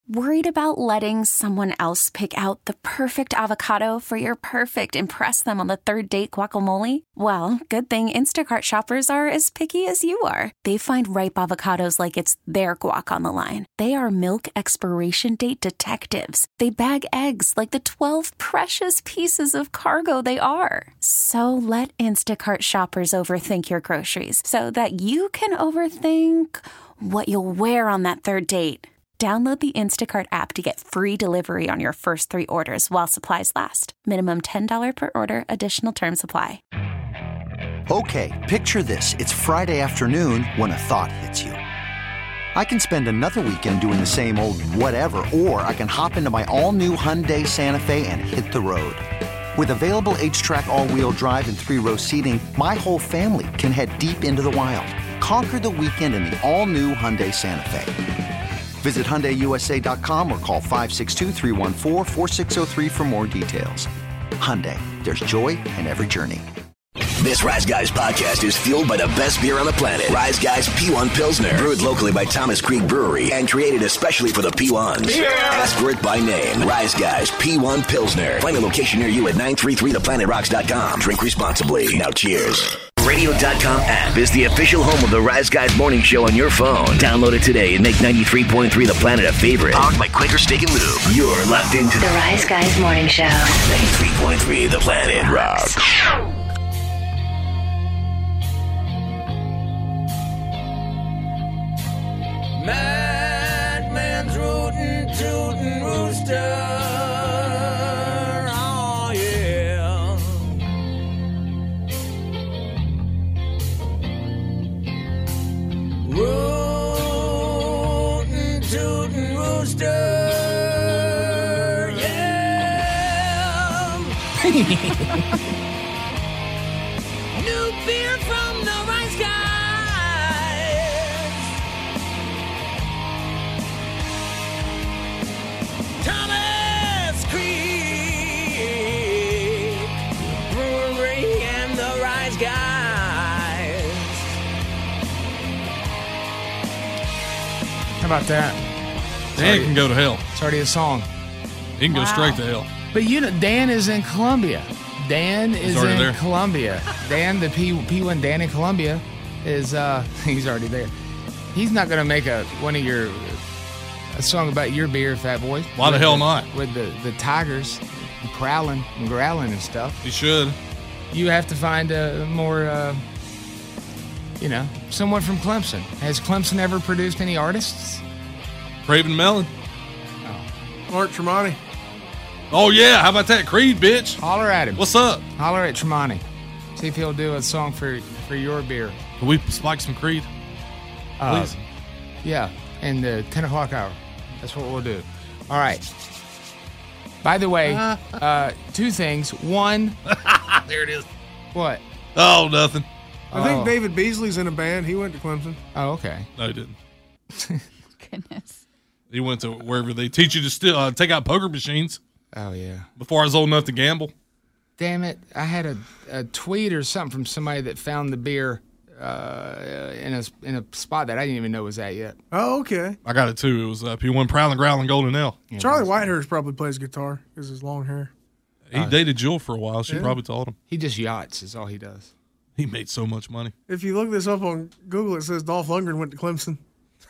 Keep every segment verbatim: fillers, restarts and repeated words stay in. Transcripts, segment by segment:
Worried about letting someone else pick out the perfect avocado for your perfect impress them on the third date guacamole? Well, good thing Instacart shoppers are as picky as you are. They find ripe avocados like it's their guac on the line. They are milk expiration date detectives. They bag eggs like the twelve precious pieces of cargo they are. So let Instacart shoppers overthink your groceries so that you can overthink what you'll wear on that third date. Download the Instacart app to get free delivery on your first three orders while supplies last. Minimum ten dollars per order. Additional terms apply. Okay, picture this. It's Friday afternoon when a thought hits you. I can spend another weekend doing the same old whatever, or I can hop into my all-new Hyundai Santa Fe and hit the road. With available H-Track all-wheel drive and three-row seating, my whole family can head deep into the wild. Conquer the weekend in the all-new Hyundai Santa Fe. Visit Hyundai U S A dot com or call five six two, three one four, four six zero three for more details. Hyundai, there's joy in every journey. This Rise Guys podcast is fueled by the best beer on the planet. Rise Guys P one Pilsner. Brewed locally by Thomas Creek Brewery and created especially for the P ones. Yeah. Ask for it by name. Rise Guys P one Pilsner. Find a location near you at nine three three the planet rocks dot com. Drink responsibly. Now cheers. radio dot com app is the official home of the Rise Guys morning show on your phone. Download it today and make ninety-three point three The Planet a favorite. Powered by Quaker Steak and Lube. You're locked into the Rise Guys morning show. ninety-three point three The Planet rocks. Madman's rootin', tootin' rooster. Oh, yeah. Rootin', tootin' rooster. Yeah. New beer from the Rise Guys. Thomas Creek Brewery and the Rise Guys. How about that? Dan can go to hell. It's already a song. He can go wow. straight to hell. But you know, Dan is in Columbia. Dan is in there. Columbia. Dan, the P P1 Dan in Columbia, is uh, he's already there. He's not going to make a one of your a song about your beer, Fat Boy. Why the hell the, not? With the, the tigers and prowling and growling and stuff. He should. You have to find a more, uh, you know, someone from Clemson. Has Clemson ever produced any artists? Craven Mellon. Oh. Mark Tremonti. Oh, yeah. How about that? Creed, bitch. Holler at him. What's up? Holler at Tremonti. See if he'll do a song for, for your beer. Can we spike some Creed? Uh, Please. Yeah, in the ten o'clock hour. That's what we'll do. All right. By the way, uh, two things. One. There it is. What? Oh, nothing. I think oh. David Beasley's in a band. He went to Clemson. Oh, okay. No, he didn't. Goodness. He went to wherever they teach you to still uh, take out poker machines. Oh, yeah. Before I was old enough to gamble. Damn it. I had a, a tweet or something from somebody that found the beer uh, in a in a spot that I didn't even know was at yet. Oh, okay. I got it, too. It was uh, P one Prowling, Growling, Golden Ale. Yeah, Charlie Whitehurst probably plays guitar because his long hair. He uh, dated Jill for a while. She yeah. probably taught him. He just yachts is all he does. He made so much money. If you look this up on Google, it says Dolph Lundgren went to Clemson.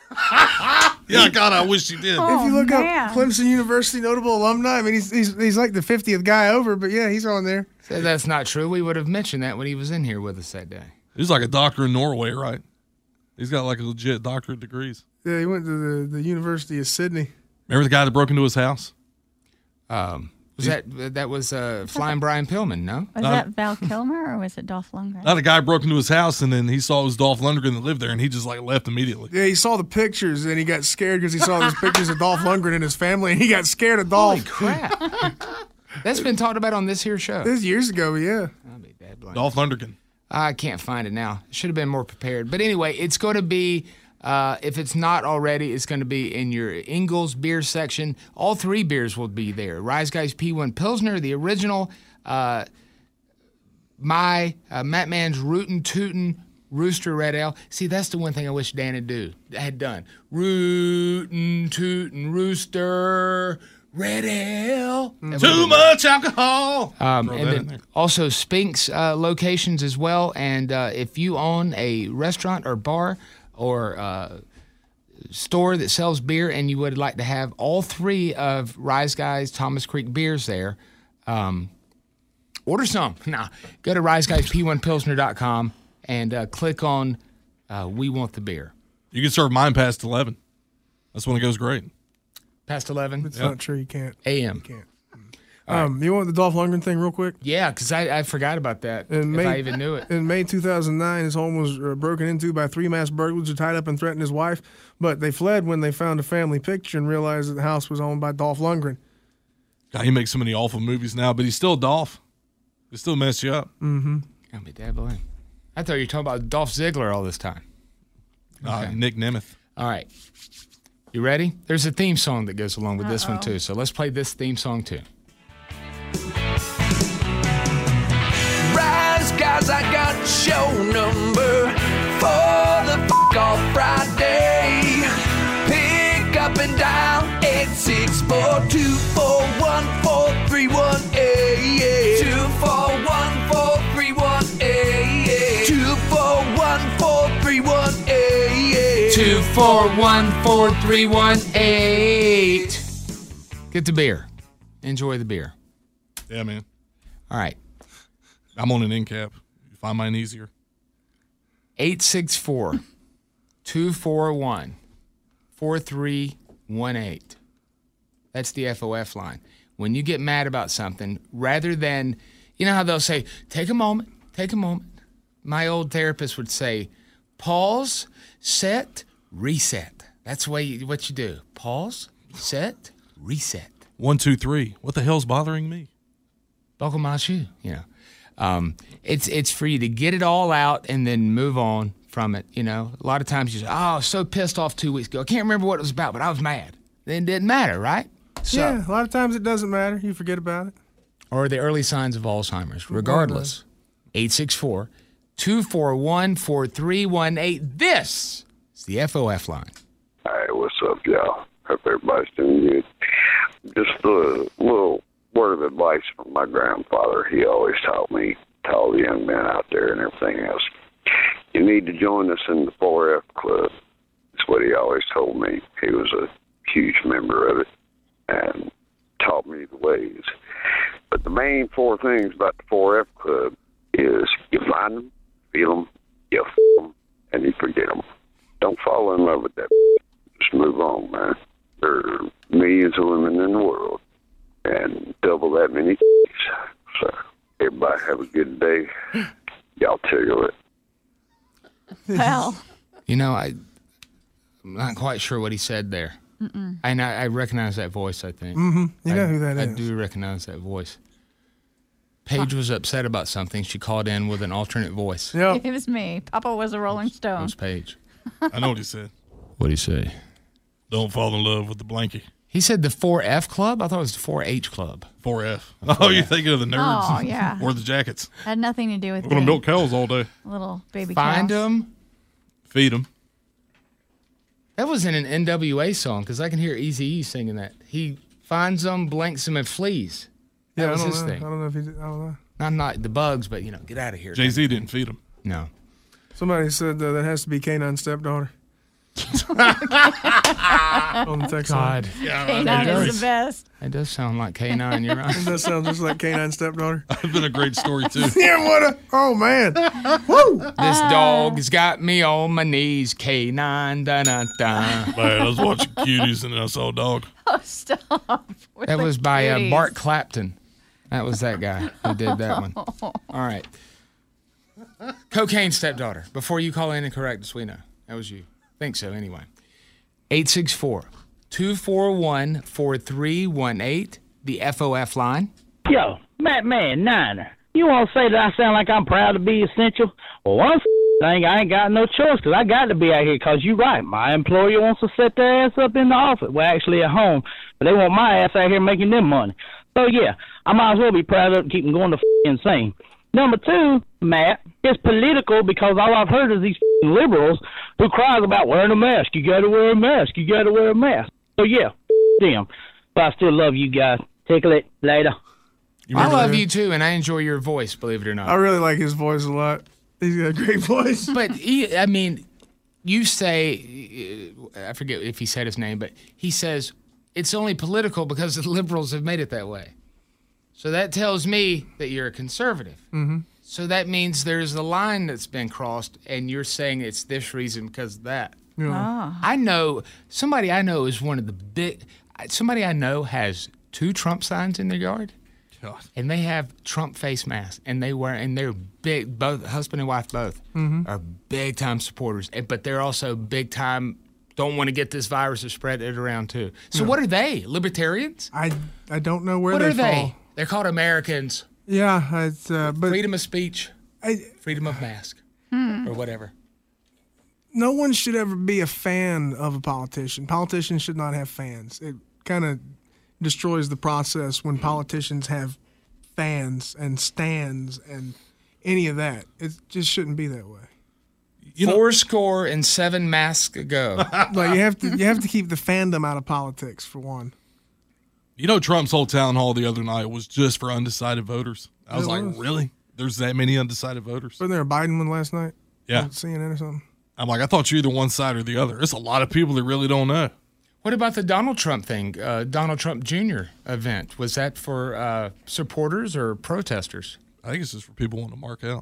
Yeah, God, I wish you did. Oh, if you look man. up Clemson University notable alumni, I mean, he's, he's he's like the fiftieth guy over, but yeah, he's on there. So that's not true. We would have mentioned that when he was in here with us that day. He's like a doctor in Norway, right? He's got like a legit doctorate degrees. Yeah, he went to the, the University of Sydney. Remember the guy that broke into his house? Um, was that that was uh, Flying Brian Pillman? No, was not, that Val Kilmer or was it Dolph Lundgren? Not a guy broke into his house and then he saw it was Dolph Lundgren that lived there and he just like left immediately. Yeah, he saw the pictures and he got scared because he saw those pictures of Dolph Lundgren and his family and he got scared of Dolph. Holy crap! That's been talked about on this here show. This was years ago, yeah. I'll be bad blind. Dolph Lundgren. I can't find it now. Should have been more prepared. But anyway, it's going to be. Uh, if it's not already, it's going to be in your Ingles beer section. All three beers will be there. Rise Guys P one Pilsner, the original. Uh, my uh, Matt Mann's Rootin' Tootin' Rooster Red Ale. See, that's the one thing I wish Dan had do had done. Rootin' tootin' Rooster Red Ale. Mm. Too much alcohol. Um, and then also Spink's uh, locations as well. And uh, if you own a restaurant or bar or uh, store that sells beer and you would like to have all three of Rise Guys Thomas Creek beers there, um, order some. Nah, go to rise guys p one pilsner dot com and uh, click on uh, We Want the Beer. You can serve mine past eleven. That's when it goes great. Past eleven? It's yep. not true. You can't. A M. You can't. Um, right. You want the Dolph Lundgren thing real quick? Yeah, because I, I forgot about that, in if May, I even knew it. In May two thousand nine, his home was uh, broken into by three masked burglars who tied up and threatened his wife, but they fled when they found a family picture and realized that the house was owned by Dolph Lundgren. God, he makes so many awful movies now, but he's still Dolph. They still mess you up. Mm-hmm. Got me dabbling. I thought you were talking about Dolph Ziggler all this time. Okay. Uh, Nick Nemeth. All right. You ready? There's a theme song that goes along with Uh-oh. this one, too. So let's play this theme song, too. Rise, guys, I got show number for the f*** off Friday. Pick up and dial eight six four, two four one, four three one eight. two four one, four three one eight. two four one, four three one eight. two four one, four three one eight. Get the beer. Enjoy the beer. Yeah, man. All right. I'm on an end cap. You find mine easier. eight six four, two four one, four three one eight. That's the F O F line. When you get mad about something, rather than, you know how they'll say, take a moment, take a moment. My old therapist would say, pause, set, reset. That's the way you, what you do. Pause, set, reset. One, two, three. What the hell's bothering me? Buckle my shoe, you know. Um, it's it's for you to get it all out and then move on from it, you know. A lot of times you say, oh, I was so pissed off two weeks ago. I can't remember what it was about, but I was mad. Then it didn't matter, right? So, yeah, a lot of times it doesn't matter. You forget about it. Or the early signs of Alzheimer's. Regardless, eight six four, two four one, four three one eight. This is the F O F line. Hey, what's up, y'all? Hope everybody's doing good. Just a little word of advice from my grandfather. He always taught me, to all the young men out there and everything else, you need to join us in the four F Club. That's what he always told me. He was a huge member of it and taught me the ways. But the main four things about the four F Club is you find them, feel them, you f*** them, and you forget them. Don't fall in love with that. Just move on, man. There are millions of women in the world and double that many. So everybody have a good day. Y'all tickle it. Well, you know, I, I'm not quite sure what he said there. Mm-mm. And I, I recognize that voice, I think. Mm-hmm. You know I, who that I is. I do recognize that voice. Paige was upset about something. She called in with an alternate voice. Yep. It was me. Papa was a Rolling Stone. It was Paige. I know what he said. What'd he say? Don't fall in love with the blankie. He said the four F Club? I thought it was the four H Club. four F. Oh, you're thinking of the nerds. Oh, yeah. Or the jackets. Had nothing to do with We're going to milk cows all day. Little baby Find cows. them. Feed them. That was in an N W A song, because I can hear Eazy-E singing that. He finds them, blanks them, and flees. That Yeah, was I don't his know. thing. I don't know if he did. I don't know. Not, not the bugs, but, you know, get out of here. Jay-Z didn't feed them. No. Somebody said uh, that has to be Canine Stepdaughter. On the text line. God. Canine is the best. It does sound like K nine, you're right. Does that sound just like Canine Stepdaughter? That'd been a great story, too. Yeah, what a... Oh, man. Woo! This dog's got me on my knees, K nine, da-da-da. Man, I was watching Cuties and then I saw a dog. Oh, stop. With That the was by uh, cuties. Bart Clapton. That was that guy who did that one. All right. Cocaine Stepdaughter. Before you call in and correct us, we know. That was you. Think so, anyway. eight six four, two four one, four three one eight, the F O F line. Yo, Matt Man, Niner, you want to say that I sound like I'm proud to be essential? Well, one thing, I ain't got no choice because I got to be out here because you're right. My employer wants to set their ass up in the office. Well, actually at home, but they want my ass out here making them money. So, yeah, I might as well be proud of it and keep them going to f- insane. Number two, Matt, it's political because all I've heard is these liberals who cry about wearing a mask. You got to wear a mask. You got to wear a mask. So, yeah, them. But I still love you guys. Tickle it later. I love you, too, and I enjoy your voice, believe it or not. I really like his voice a lot. He's got a great voice. But, he, I mean, you say, I forget if he said his name, but he says it's only political because the liberals have made it that way. So that tells me that you're a conservative. Mm-hmm. So that means there's a line that's been crossed, and you're saying it's this reason because of that. Yeah. Oh. I know, somebody I know is one of the big, somebody I know has two Trump signs in their yard. God. And they have Trump face masks, and they wear, and they're big, both husband and wife both Mm-hmm. are big time supporters, and, but they're also big time. Don't want to get this virus to spread it around too. So Yeah. what are they? Libertarians? I I don't know where What they are fall. they? They're called Americans. Yeah, it's uh, but Freedom of speech, I, freedom of mask, or whatever. no one should ever be a fan of a politician. Politicians should not have fans. It kind of destroys the process when politicians have fans and stands and any of that. It just shouldn't be that way. You know- Four score and seven masks ago. Like you have to you have to keep the fandom out of politics for one. You know, Trump's whole town hall the other night was just for undecided voters. I was It like, was. really? There's that many undecided voters? Wasn't there a Biden one last night? Yeah. On C N N or something. I'm like, I thought you were either one side or the other. There's a lot of people that really don't know. What about the Donald Trump thing? Uh, Donald Trump Junior event. Was that for uh, supporters or protesters? I think it's just for people wanting to mark out.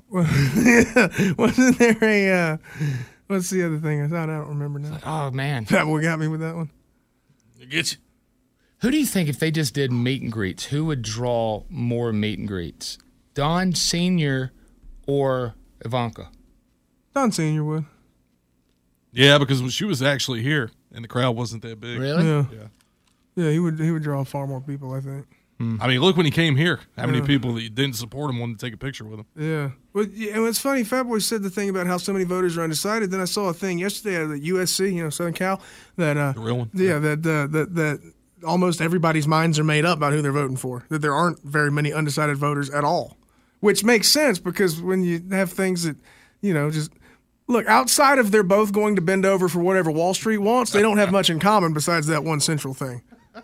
Wasn't there a uh, what's the other thing? I thought I don't remember now. Oh, man. That what got me with that one. It gets you. Who do you think, if they just did meet and greets, who would draw more meet and greets? Don Senior or Ivanka? Don Senior would. Yeah, because when she was actually here and the crowd wasn't that big. Really? Yeah. Yeah. Yeah, he would he would draw far more people, I think. I mean, look when he came here, how many Yeah. people that didn't support him wanted to take a picture with him. Yeah. Well, yeah, and it's funny, Fat Boy said the thing about how so many voters are undecided. Then I saw a thing yesterday at the U S C, you know, Southern Cal, that uh The real one? Yeah, that uh, that that almost everybody's minds are made up about who they're voting for. That there aren't very many undecided voters at all. Which makes sense because when you have things that, you know, just look, outside of they're both going to bend over for whatever Wall Street wants, they don't have much in common besides that one central thing.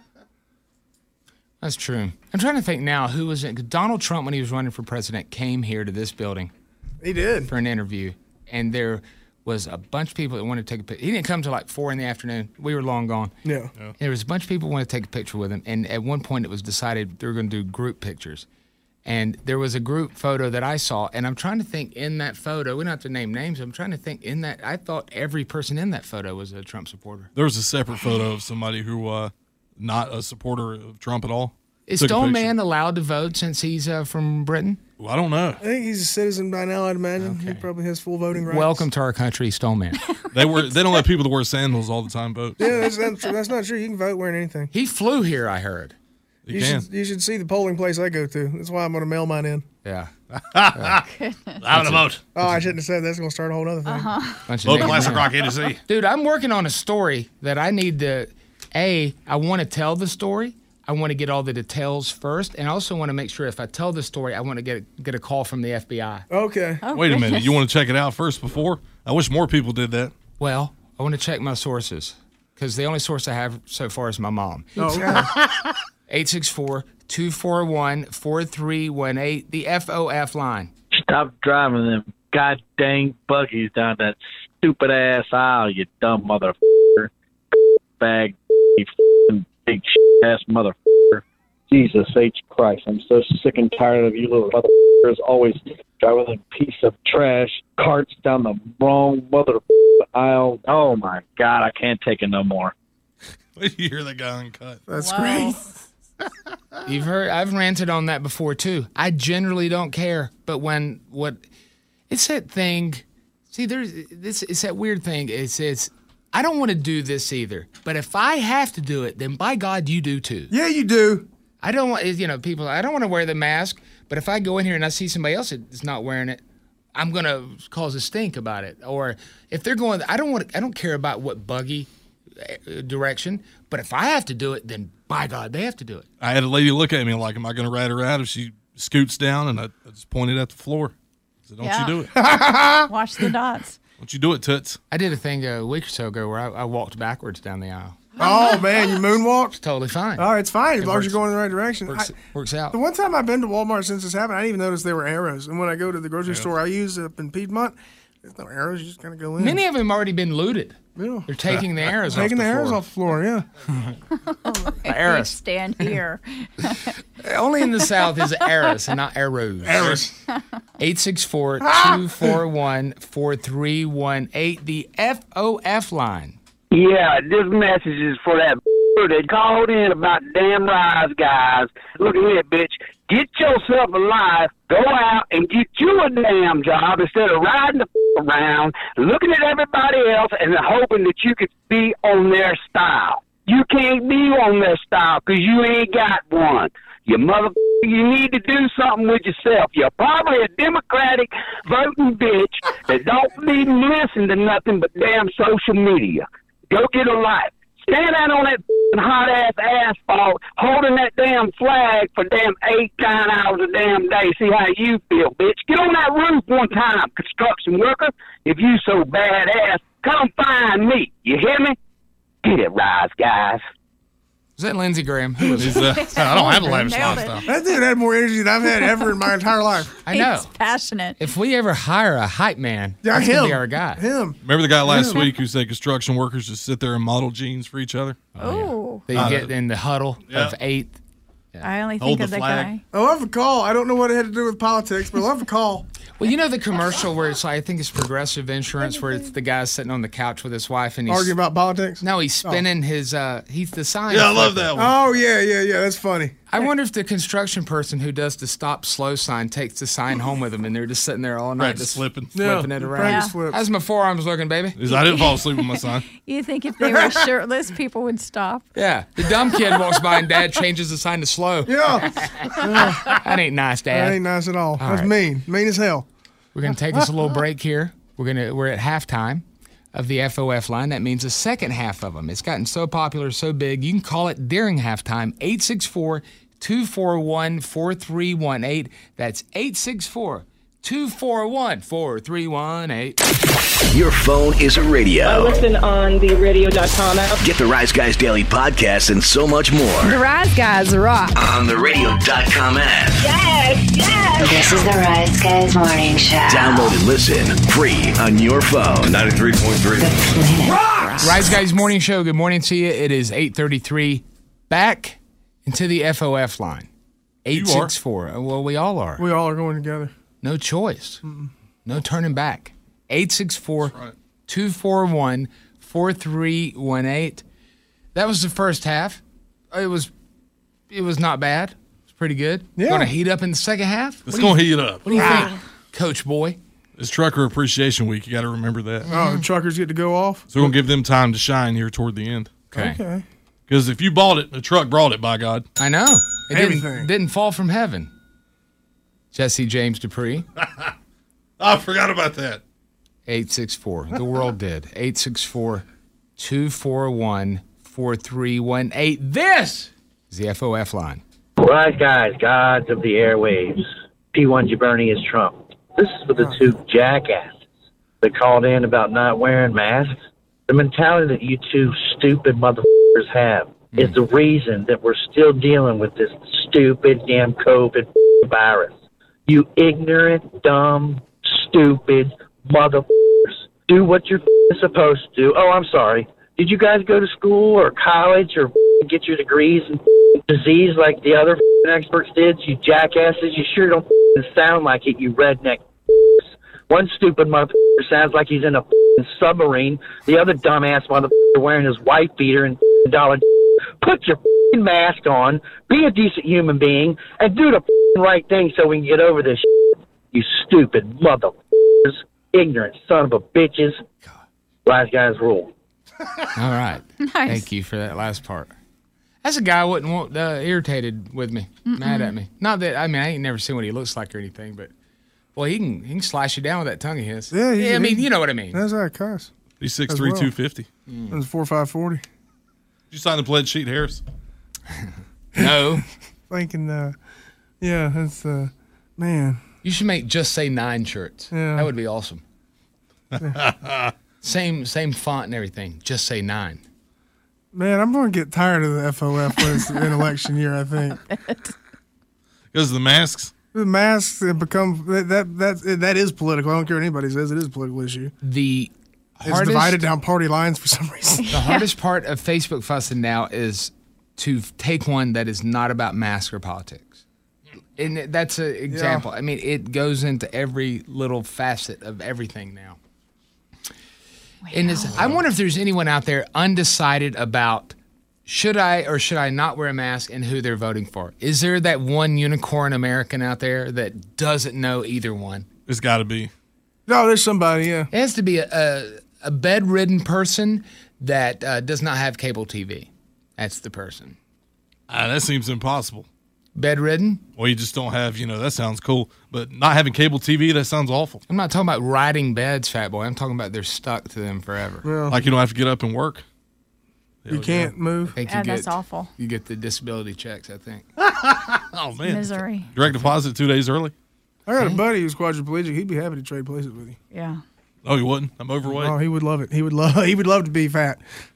That's true. I'm trying to think now, who was it? Donald Trump, when he was running for president, came here to this building He did. for an interview, and there was a bunch of people that wanted to take a picture. He didn't come till like four in the afternoon. We were long gone. Yeah. And there was a bunch of people who wanted to take a picture with him, and at one point it was decided they were going to do group pictures. And there was a group photo that I saw, and I'm trying to think in that photo, we don't have to name names, I'm trying to think in that, I thought every person in that photo was a Trump supporter. There was a separate photo of somebody who uh not a supporter of Trump at all. Is Took a Stone picture. Man allowed to vote since he's uh, from Britain? Well, I don't know. I think he's a citizen by now, I'd imagine. He probably has full voting rights. Welcome to our country, Stone Man. They were they don't let people that wear sandals all the time vote. Yeah, that's, that's, true. That's not true. You can vote wearing anything. He flew here, I heard. You, You can. should, you should see the polling place I go to. That's why I'm going to mail mine in. Yeah. Out of the vote. Oh, I shouldn't have said that. That's going to start a whole other thing. Bunch of Vote names. Classic Rock A to Z. Dude, I'm working on a story that I need to, A, I want to tell the story. I want to get all the details first. And I also want to make sure if I tell the story, I want to get a, get a call from the F B I. Okay. Oh, Wait a minute. goodness. You want to check it out first before? I wish more people did that. Well, I want to check my sources because the only source I have so far is my mom. Oh, okay. eight six four, two four one, four three one eight, the F O F line. Stop driving them god dang buggies down that stupid ass aisle, you dumb motherfucker. Bag, you f***ing big shit ass motherfucker. Jesus H. Christ, I'm so sick and tired of you little motherfuckers always driving a piece of trash carts down the wrong mother aisle. Oh my God, I can't take it no more. Wait till you hear that guy uncut. That's Wow. great. You've heard I've ranted on that before too. I generally don't care, but when what it's that thing. See, there's this. It's that weird thing. It's it's. I don't want to do this either, but if I have to do it, then by God, you do too. Yeah, you do. I don't want you know people. I don't want to wear the mask, but if I go in here and I see somebody else that's not wearing it, I'm gonna cause a stink about it. Or if they're going, I don't want. I don't care about what buggy uh, direction, but if I have to do it, then by God, they have to do it. I had a lady look at me like, am I going to rat her out if she scoots down, and I, I just pointed at the floor. I said, don't Yeah. you do it. Watch the dots. Don't you do it, Toots. I did a thing a week or so ago where I, I walked backwards down the aisle. Oh, man, you moonwalked? It's totally fine. Oh, it's fine as It long as works. you're going in the right direction. Works, I- works out. The one time I've been to Walmart since this happened, I didn't even notice there were arrows. And when I go to the grocery store I use up in Piedmont, there's no arrows. You just kind of go in. Many of them already been looted. Yeah. They're taking the arrows Taking off the the arrows floor. off the floor, yeah. You Arrows. stand here. Only in the South is arrows and not arrows. Arrows. eight six four, two four one, four three one eight, the F O F line. Yeah, this message is for that that called in about damn Rise Guys. Look at here, bitch. Get yourself a life. Go out and get you a damn job instead of riding the f- around, looking at everybody else and hoping that you could be on their style. You can't be on their style because you ain't got one. You mother, you need to do something with yourself. You're probably a Democratic voting bitch that don't even listen to nothing but damn social media. Go get a life. Stand out on that hot-ass asphalt holding that damn flag for damn eight, nine hours a damn day. See how you feel, bitch. Get on that roof one time, construction worker. If you so badass, come find me. You hear me? Get it, Rise Guys. Was that Lindsey Graham? Who was He's, it? uh, I don't have a lavish Nailed it. lifestyle. That dude had more energy than I've had ever in my entire life. I know. He's passionate. If we ever hire a hype man, Yeah, that's him. gonna be our guy. Him. Remember the guy last week who said construction workers just sit there and model jeans for each other? Oh, They I get know. in the huddle Yeah. of eight. I only Hold think of the the flag. guy. I love the call. I don't know what it had to do with politics, but I love the call. Well, you know the commercial where it's like, I think it's Progressive Insurance, where it's the guy sitting on the couch with his wife and he's Arguing about politics? no, he's spinning his uh, he's the sign. Yeah, I love flipper. that one. Oh, yeah, yeah, yeah. That's funny. I wonder if the construction person who does the stop slow sign takes the sign home with them and they're just sitting there all night Practice just flipping. flipping Yeah, it around. practice flips. How's my forearms looking, baby? I didn't fall asleep with my son. You think if they were shirtless, people would stop? Yeah. The dumb kid walks by and dad changes the sign to slow. Yeah. That ain't nice, Dad. That ain't nice at all. That's right. mean. Mean as hell. We're gonna take us a little break here. We're gonna we're at halftime of the F O F line. That means the second half of them. It's gotten so popular, so big. You can call it during halftime. eight six four, two four one, four three one eight. That's eight six four, two four one, four three one eight. Your phone is a radio. Listen on the radio dot com app. Get the Rise Guys Daily Podcast and so much more The Rise Guys rock. on the radio dot com app. Yes, yes. This is the Rise Guys Morning Show. Download and listen free on your phone. ninety-three point three. Rise Guys Morning Show. Good morning to you. It is eight thirty-three. Back into the F O F line. eight six four. Well, we all are. We all are going together. No choice. Mm-mm. No turning back. eight six four, two four one, four three one eight. That was the first half. It was it was not bad. It was pretty good. Yeah. Going to heat up in the second half? It's going to heat up. What do you think, Coach Boy? It's Trucker Appreciation Week. You got to remember that. Oh, the truckers get to go off? So we're going to give them time to shine here toward the end. Okay. Okay. Because if you bought it, the truck brought it, by God. I know. It Everything. didn't, didn't fall from heaven. Jesse James Dupree. I forgot about that. eight six four. The world did. eight six four, two four one, four three one eight. This is the F O F line. Rise Guys, gods of the airwaves. P one Giverny is Trump. This is for the two jackasses that called in about not wearing masks. The mentality that you two stupid motherfuckers have is the reason that we're still dealing with this stupid damn COVID virus. You ignorant, dumb, stupid motherfuckers. Do what you're supposed to do. Oh, I'm sorry. Did you guys go to school or college or get your degrees in disease like the other experts did? You jackasses, you sure don't sound like it, you redneck. One stupid motherfucker sounds like he's in a submarine. The other dumbass motherfucker wearing his wife beater and dollar. Put your mask on, be a decent human being, and do the right thing so we can get over this shit. You stupid motherfuckers. Ignorant son of a bitches. Rise Guys rule. All right. Nice. Thank you for that last part. That's a guy I wouldn't want uh, irritated with me, Mm-mm. mad at me. Not that, I mean, I ain't never seen what he looks like or anything, but, boy, he can he can slash you down with that tongue of his. Yeah, he's- yeah I mean, he- you know what I mean. That's how it cuss. He's six three, two fifty. That's four five forty. Did you sign the pledge sheet, Harris? No. Thinking, uh, Yeah, that's uh, man. You should make Just Say Nine shirts. Yeah. That would be awesome. same same font and everything. Just Say Nine. Man, I'm going to get tired of the F O F when it's an election year, I think. Because of the masks? The masks have become, that, that, that, that is political. I don't care what anybody says. It is a political issue. The It's hardest, divided down party lines for some reason. The hardest part of Facebook fussing now is to take one that is not about masks or politics. And that's an example. Yeah. I mean, it goes into every little facet of everything now. And it's, I wonder if there's anyone out there undecided about should I or should I not wear a mask and who they're voting for. Is there that one unicorn American out there that doesn't know either one? There's got to be. No, there's somebody, yeah. It has to be a, a, a bedridden person that uh, does not have cable T V. That's the person. Uh, that seems impossible. Bedridden? Well, you just don't have, you know, that sounds cool. But not having cable T V, that sounds awful. I'm not talking about riding beds, fat boy. I'm talking about they're stuck to them forever. Yeah. Like you don't have to get up and work. You can't move. I think Yeah, you get, that's awful. You get the disability checks, I think. Oh, man. Misery. Direct deposit two days early? I got a buddy who's quadriplegic. He'd be happy to trade places with you. Yeah. Oh, he wouldn't? I'm overweight. Oh, he would love it. He would love. He would love to be fat.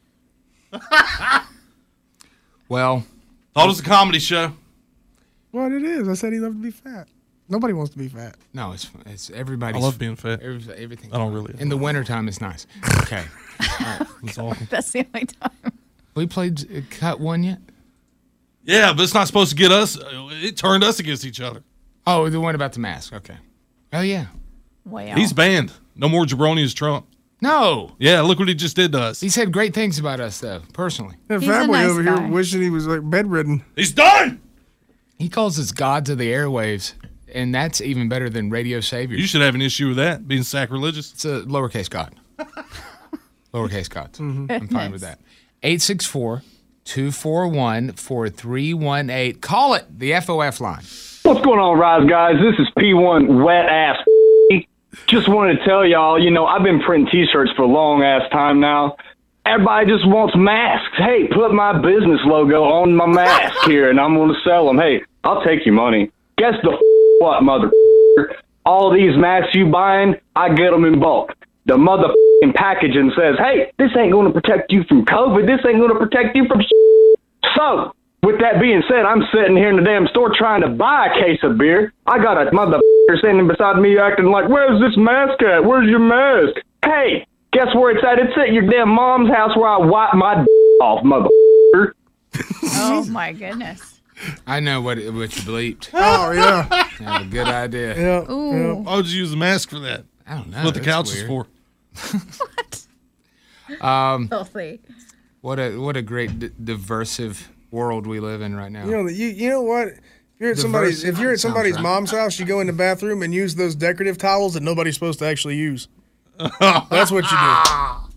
Well, thought it was a comedy show. What it is? I said he loved to be fat. Nobody wants to be fat. No, it's it's everybody's. I love being fat. Every, everything. I don't really. In the wintertime, it's nice. Okay. All right. It's awful. That's the only time. We played uh, Cut One yet? Yeah, but it's not supposed to get us. It turned us against each other. Oh, the one about the mask. Okay. Oh, yeah. Wow. He's banned. No more jabroni as Trump. No. Yeah, look what he just did to us. He said great things about us, though, personally. That He's fat a boy nice over guy. here wishing he was like bedridden. He's done. He calls us gods of the airwaves, and that's even better than radio saviors. You should have an issue with that, being sacrilegious. It's a lowercase god. Lowercase gods. Mm-hmm. I'm fine with that. eight six four, two four one, four three one eight. Call it the F O F line. What's going on, Rise Guys? This is P one Wet Ass. Just wanted to tell y'all, you know, I've been printing T-shirts for a long ass time now. Everybody just wants masks. Hey, put my business logo on my mask here, and I'm going to sell them. Hey, I'll take your money. Guess the f- what, mother? All these masks you buying, I get them in bulk. The mother f- packaging says, hey, this ain't going to protect you from COVID. This ain't going to protect you from shit. So, with that being said, I'm sitting here in the damn store trying to buy a case of beer. I got a mother f- standing beside me acting like, where's this mask at? Where's your mask? Hey, guess where it's at? It's at your damn mom's house where I wipe my d- off, mother f- Oh, my goodness. I know what, it, what you bleeped. Oh yeah. Yeah, good idea. Yeah. Ooh. Why would you use a mask for that? I don't know. That's what the That's couch weird. is for. Um, Filthy. what a what a great d- diversive world we live in right now. You know, you you know what? If you're at Diverse somebody's if you're at sounds somebody's right. mom's house, you go in the bathroom and use those decorative towels that nobody's supposed to actually use. That's what you do.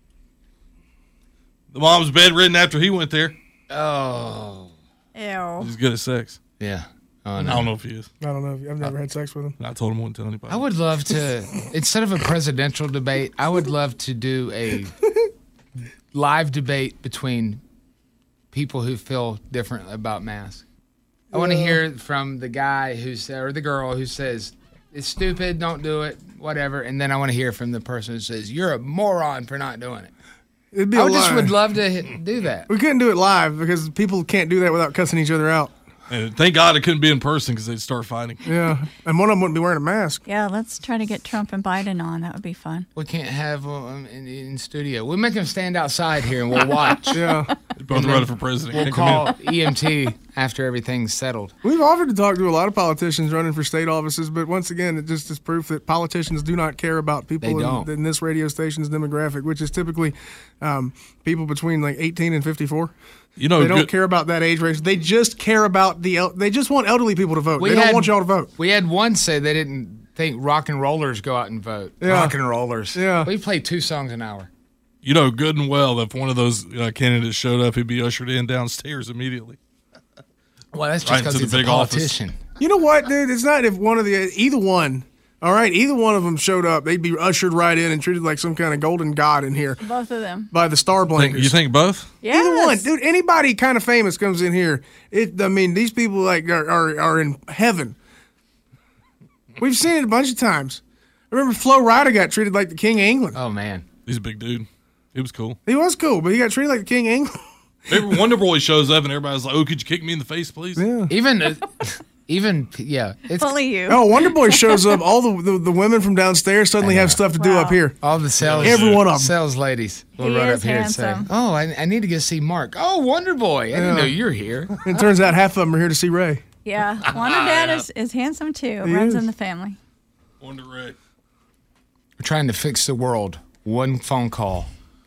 The mom's bedridden after he went there. Oh, Ew. He's good at sex. yeah. Oh, I no. don't know if he is. I don't know. If, I've never had sex with him. I told him I wouldn't tell anybody. I would love to, instead of a presidential debate, I would love to do a live debate between people who feel different about masks. I want to hear from the guy who's or the girl who says it's stupid, don't do it, whatever, and then I want to hear from the person who says you're a moron for not doing it. It'd be I a would just lie. would love to hit, do that. We couldn't do it live because people can't do that without cussing each other out. And thank God it couldn't be in person because they'd start fighting. Yeah, and one of them wouldn't be wearing a mask. Yeah, let's try to get Trump and Biden on. That would be fun. We can't have them in, in studio. We'll make them stand outside here and we'll watch. Yeah, They're both running for president. We'll Can't come in. call E M T after everything's settled. we've offered to talk to a lot of politicians running for state offices, but once again, it just is proof that politicians do not care about people They in, don't. in this radio station's demographic, which is typically um, people between like eighteen and fifty-four. You know, They don't good- care about that age range. They just care about the. El- they just want elderly people to vote. We they don't had- want y'all to vote. We had one say they didn't think rock and rollers go out and vote. Yeah. Rock and rollers. Yeah. We played two songs an hour. You know good and well that if one of those uh, candidates showed up, he'd be ushered in downstairs immediately. Well, that's just Right because into the he's a big office. politician. You know what, dude? It's not if one of the either one. All right, either one of them showed up, they'd be ushered right in and treated like some kind of golden god in here. Both of them. By the Star Blankers. You think both? Yes. Either one. Dude, anybody kind of famous comes in here. It. I mean, these people like are, are, are in heaven. We've seen it a bunch of times. I remember Flo Rida got treated like the King of England. Oh, man. He's a big dude. He was cool. He was cool, but he got treated like the King of England. Every Wonder Boy shows up and everybody's like, oh, could you kick me in the face, please? Yeah. Even, uh, even, yeah. It's, Only you. Oh, Wonder Boy shows up. All the, the, the women from downstairs suddenly have stuff to do Wow. up here. all the sales, Every one of them. sales ladies will He run is up here and say, handsome. oh, I, I need to go see Mark. Oh, Wonder Boy. I didn't know you're here. It turns out half of them are here to see Ray. Yeah. Wonder Dad is, is handsome too. He Runs is. in the family. Wonder Ray. We're trying to fix the world one phone call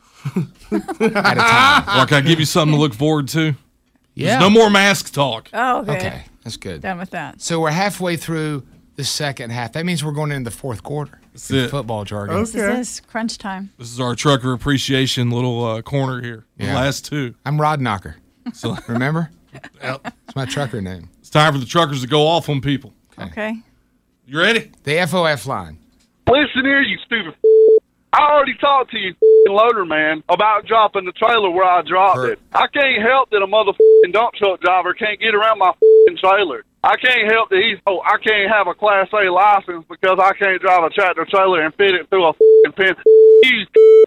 at a time. Well, can I give you something to look forward to? Yeah. There's no more mask talk. Oh, good. Okay, that's good. Done with that. So we're halfway through the second half. That means we're going into the fourth quarter. That's in it. Football jargon. This is this crunch time. This is our trucker appreciation little uh, corner here. The Yeah. last two. I'm Rod Knocker. So Remember? Yep. It's my trucker name. It's time for the truckers to go off on people. Okay. You ready? The F O F line. Listen here, you stupid. I already talked to you, loader man, about dropping the trailer where I dropped Hurt. it. I can't help that a motherfucking dump truck driver can't get around my fucking trailer. I can't help that he's, oh, I can't have a Class A license because I can't drive a tractor trailer and fit it through a fucking pin. You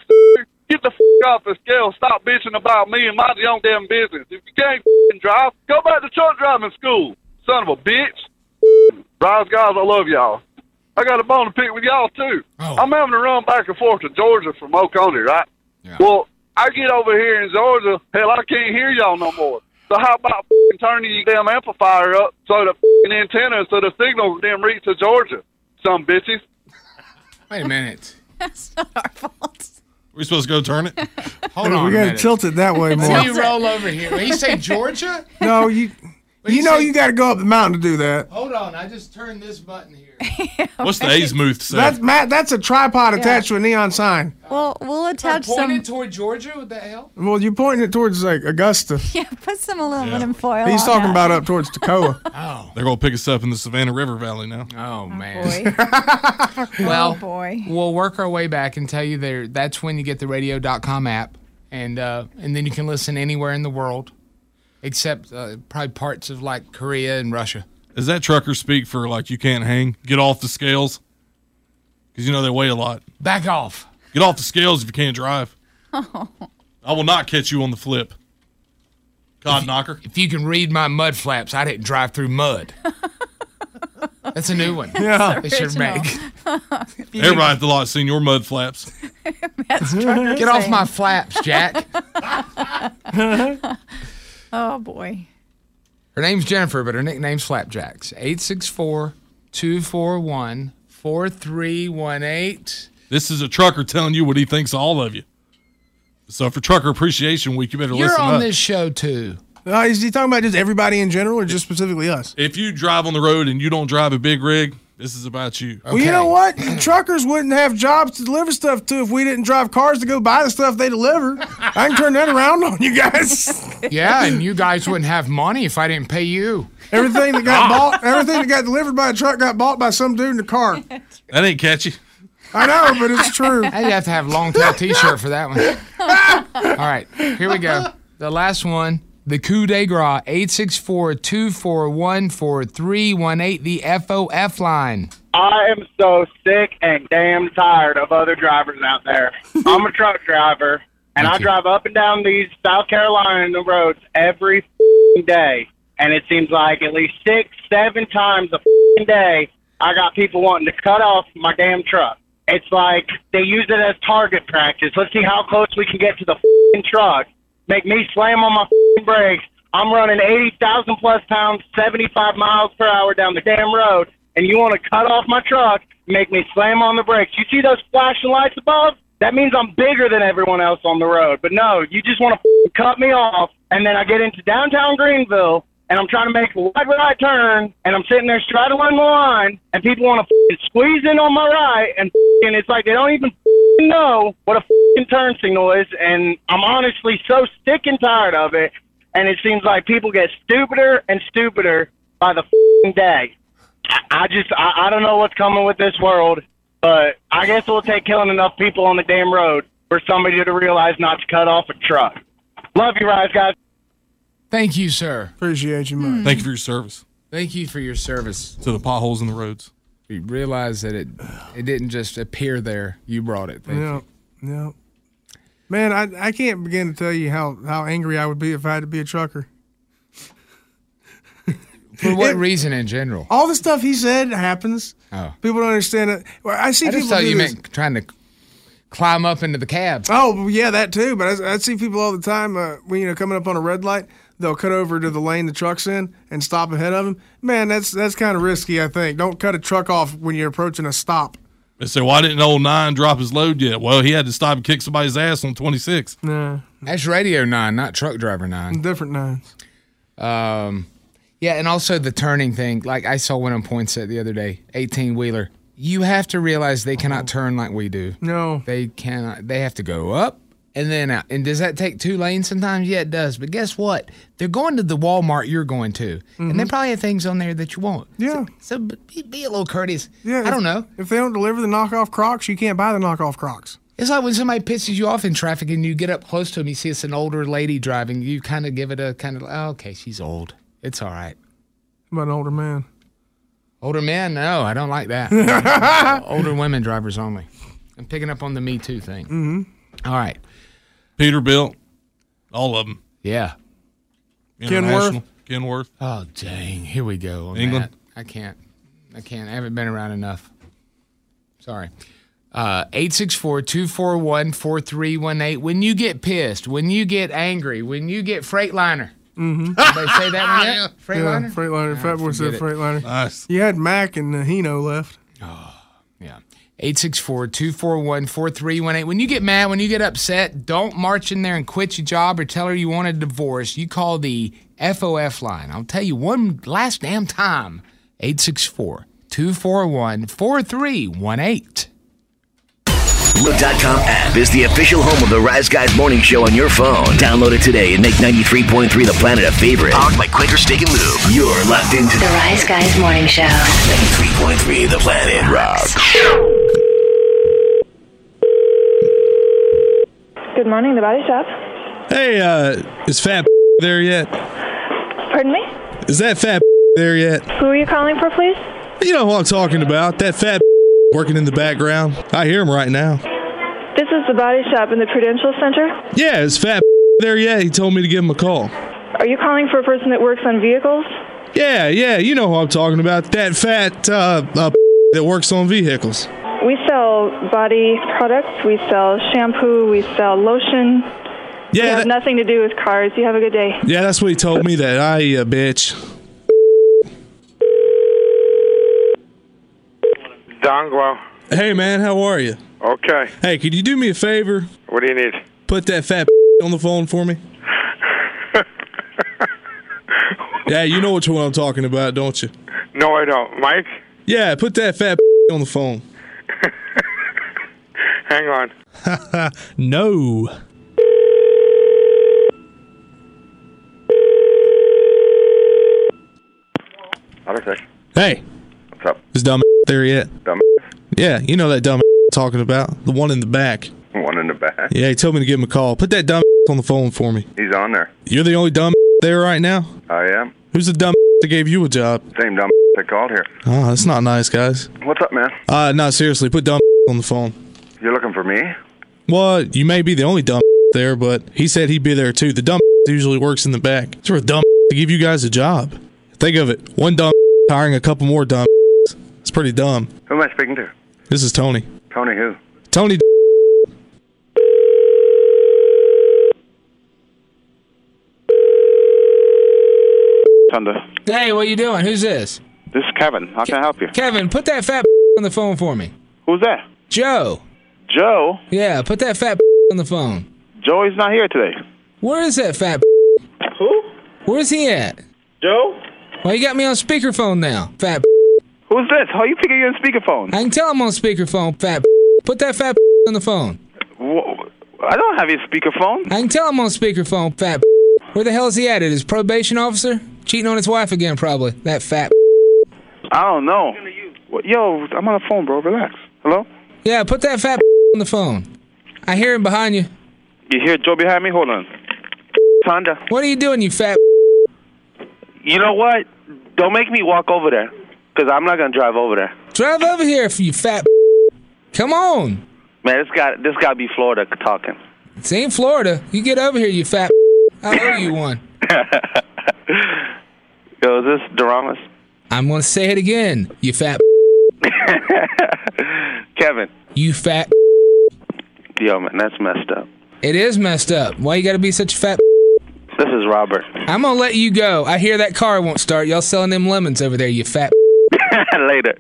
get the fuck off the scale. Stop bitching about me and mind your own damn business. If you can't fucking drive, go back to truck driving school. Son of a bitch. Rise guys, I love y'all. I got a bone to pick with y'all, too. Oh. I'm having to run back and forth to Georgia from Oconee, right? Yeah. Well, I get over here in Georgia, hell, I can't hear y'all no more. So how about f***ing turning your damn amplifier up so the f***ing antenna so the signal damn reach to Georgia? Some bitches. Wait a minute. That's not our fault. We supposed to go turn it? Hold on we a got to minute. tilt it that way more. Let me roll over here. When you say Georgia? No, you you you know say- you got to go up the mountain to do that. Hold on. I just turned this button here. What's the azimuth say? That's Matt. That's a tripod attached to a neon sign. Well, we'll attach some. Pointed toward Georgia? Would that help? Well, you're pointing it towards like Augusta. Yeah, put some aluminum foil. He's on talking that. about up towards Toccoa. Oh. They're going to pick us up in the Savannah River Valley now. Oh, man. Boy. Well, Oh, boy. we'll work our way back and tell you there. That's when you get the radio dot com app, and uh, and then you can listen anywhere in the world, except uh, probably parts of like Korea and Russia. Is that trucker speak for like you can't hang? Get off the scales? Because you know they weigh a lot. Back off. Get off the scales if you can't drive. Oh. I will not catch you on the flip. Cod knocker. If you can read my mud flaps, I didn't drive through mud. That's a new one. Yeah. They should Original. make. Everybody at the lot seen your mud flaps. That's trucker Get off saying. my flaps, Jack. Oh, boy. Her name's Jennifer, but her nickname's Flapjacks. eight six four, two four one, four three one eight. This is a trucker telling you what he thinks of all of you. So for Trucker Appreciation Week, you better You're listen on up. this show, too. Uh, is he talking about just everybody in general or just specifically us? If you drive on the road and you don't drive a big rig, this is about you. Well, you know what? Truckers wouldn't have jobs to deliver stuff to if we didn't drive cars to go buy the stuff they deliver. I can turn that around on you guys. Yeah, and you guys wouldn't have money if I didn't pay you. Everything that got bought, everything that got delivered by a truck got bought by some dude in the car. That ain't catchy. I know, but it's true. I'd have to have a long tail T-shirt for that one. All right, here we go. The last one, the coup de grace, eight six four, two four one, four three one eight, the F O F line. I am so sick and damn tired of other drivers out there. I'm a truck driver, and I drive up and down these South Carolina roads every f***ing day. And it seems like at least six, seven times a f***ing day, I got people wanting to cut off my damn truck. It's like they use it as target practice. Let's see how close we can get to the f***ing truck. Make me slam on my f***ing brakes. I'm running eighty thousand plus pounds, seventy-five miles per hour down the damn road, and you want to cut off my truck, make me slam on the brakes. You see those flashing lights above? That means I'm bigger than everyone else on the road. But no, you just want to f***ing cut me off, and then I get into downtown Greenville, and I'm trying to make a wide right turn, and I'm sitting there straddling the line, and people want to f***ing squeeze in on my right, and f***ing it's like they don't even f***ing know what a f***ing turn signal is, and I'm honestly so sick and tired of it, and it seems like people get stupider and stupider by the f***ing day. I, I just, I, I don't know what's coming with this world, but I guess it'll take killing enough people on the damn road for somebody to realize not to cut off a truck. Love you, Rise Guys. Thank you, sir. Appreciate you, man. Thank you for your service. Thank you for your service. To the potholes in the roads. You realize that it it didn't just appear there. You brought it. Thank yeah, you. yeah. Man, I I can't begin to tell you how, how angry I would be if I had to be a trucker. For what It- reason in general? All the stuff he said happens. Oh. People don't understand it. Well, I see I just people thought do you this. meant trying to climb up into the cab. Oh, yeah, that too. But I, I see people all the time uh, when you know coming up on a red light, they'll cut over to the lane the truck's in and stop ahead of them. Man, that's that's kind of risky. I think don't cut a truck off when you're approaching a stop. They say, why didn't old Nine drop his load yet? Well, he had to stop and kick somebody's ass on twenty-six. Nah, That's Radio Nine, not Truck Driver Nine. different nines. Um, yeah, and also the turning thing. Like I saw one on Poinsett the other day, eighteen wheeler. You have to realize they cannot turn like we do. No, they cannot. They have to go up and then out. And does that take two lanes sometimes? Yeah, it does. But guess what? They're going to the Walmart you're going to, Mm-hmm. and they probably have things on there that you want. Yeah. So, so be, be a little courteous. Yeah, I don't know. If they don't deliver the knockoff Crocs, you can't buy the knockoff Crocs. It's like when somebody pisses you off in traffic and you get up close to them, you see it's an older lady driving, you kind of give it a kind of, oh, okay, she's old. It's all right. About an older man. Older men? No, I don't like that. Older women drivers only. I'm picking up on the Me Too thing. Mm-hmm. All right. Peterbilt, all of them. Yeah. International. Kenworth. Oh, dang. Here we go. on England. that. I can't. I can't. I haven't been around enough. Sorry. Uh, eight six four, two four one, four three one eight. When you get pissed, when you get angry, when you get Freightliner. Mm-hmm. Did they say that one yet? Freightliner? Yeah, Freightliner. Ah, Fat Boy said forget it. Freightliner. Nice. You had Mac and uh, Hino left. Yeah. eight six four, two four one, four three one eight. When you get mad, when you get upset, don't march in there and quit your job or tell her you want a divorce. You call the F O F line. I'll tell you one last damn time. eight six four, two four one, four three one eight. Look dot com app is the official home of the Rise Guys Morning Show on your phone. Download it today and make ninety-three point three The Planet a favorite. Powered by Quaker Steak and Lube. You're locked into The Rise Guys Morning Show. ninety-three point three The Planet rocks. Good morning, The Body Shop. Hey, uh, is Fat there yet? Pardon me? Is that Fat there yet? Who are you calling for, please? You know who I'm talking about. That fat working in the background. I hear him right now. This is The Body Shop in the Prudential Center. Yeah, is Fat there yet? He told me to give him a call. Are you calling for a person that works on vehicles? Yeah, yeah, you know who I'm talking about. That fat uh, uh, that works on vehicles. We sell body products. We sell shampoo. We sell lotion. Yeah, we have that- nothing to do with cars. You have a good day. Yeah, that's what he told me, that I, uh, bitch. Dongwell. Hey, man, how are you? Okay. Hey, could you do me a favor? What do you need? Put that fat on the phone for me. Yeah, you know which one I'm talking about, don't you? No, I don't. Mike? Yeah, put that fat on the phone. Hang on. No. Okay. Hey. What's up? Is dumb there yet? Dumb Yeah, you know that dumb talking about. The one in the back. one in the back. Yeah, he told me to give him a call. Put that dumb on the phone for me. He's on there. You're the only dumb there right now? I am. Who's the dumb that gave you a job? Same dumb that called here. Oh, that's not nice, guys. What's up, man? Uh, no, seriously, put dumb on the phone. You're looking for me? Well, you may be the only dumb there, but he said he'd be there too. The dumb usually works in the back. It's for a dumb to give you guys a job. Think of it. One dumb hiring a couple more dumb. It's pretty dumb. Who am I speaking to? This is Tony. Tony who? Tony. Thunder. Hey, what you doing? Who's this? This is Kevin. How can I help you? Kevin, put that fat on the phone for me. Who's that? Joe. Joe? Yeah, put that fat on the phone. Joey's not here today. Where is that fat Who? Where's he at? Joe? Well, you got me on speakerphone now, fat Who's this? How you picking you on speakerphone? I can tell I'm on speakerphone, fat Put that fat on the phone. Wh- I don't have your speakerphone. I can tell I'm on speakerphone, fat Where the hell is he at? At his probation officer? Cheating on his wife again, probably. That fat I don't know. What, yo, I'm on the phone, bro. Relax. Hello? Yeah, put that fat on the phone. I hear him behind you. You hear Joe behind me? Hold on. Honda. What are you doing, you fat? You know what? Don't make me walk over there, because I'm not going to drive over there. Drive over here, you fat. Come on. Man, this got this got to be Florida talking. It's ain't Florida. You get over here, you fat. I owe you one. Yo, is this Doramas? I'm going to say it again, you fat. Kevin. You fat. Yo, man, that's messed up. It is messed up. Why you got to be such a fat? This is Robert. I'm going to let you go. I hear that car won't start. Y'all selling them lemons over there, you fat. Later.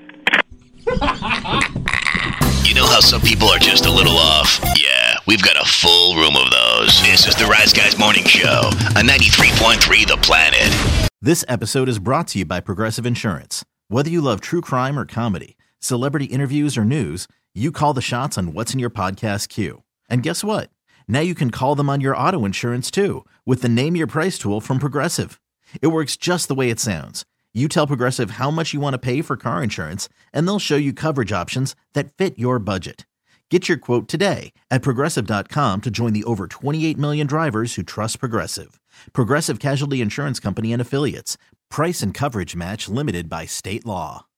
You know how some people are just a little off? Yeah, we've got a full room of those. This is the Rise Guys Morning Show on ninety-three point three The Planet. This episode is brought to you by Progressive Insurance. Whether you love true crime or comedy, celebrity interviews or news, you call the shots on what's in your podcast queue. And guess what? Now you can call them on your auto insurance too with the Name Your Price tool from Progressive. It works just the way it sounds. You tell Progressive how much you want to pay for car insurance, and they'll show you coverage options that fit your budget. Get your quote today at Progressive dot com to join the over twenty-eight million drivers who trust Progressive. Progressive Casualty Insurance Company and Affiliates. Price and coverage match limited by state law.